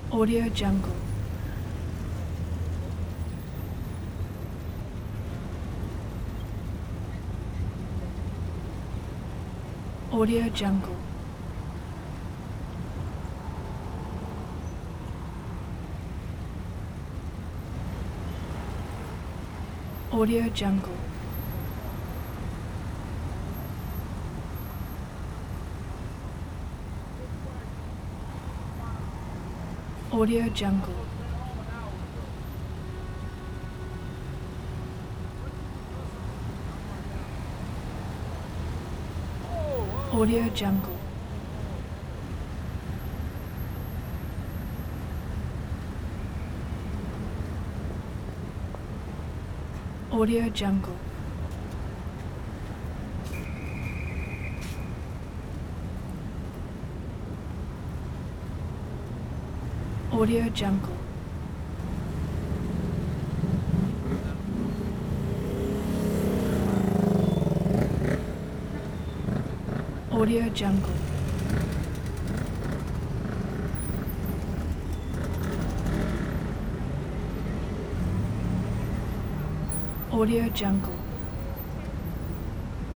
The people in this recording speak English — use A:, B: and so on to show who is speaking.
A: Audio Jungle. Audio Jungle. Audio Jungle. Audio Jungle. Audio Jungle. Audio Jungle. Audio Jungle. Audio Jungle. Audio Jungle.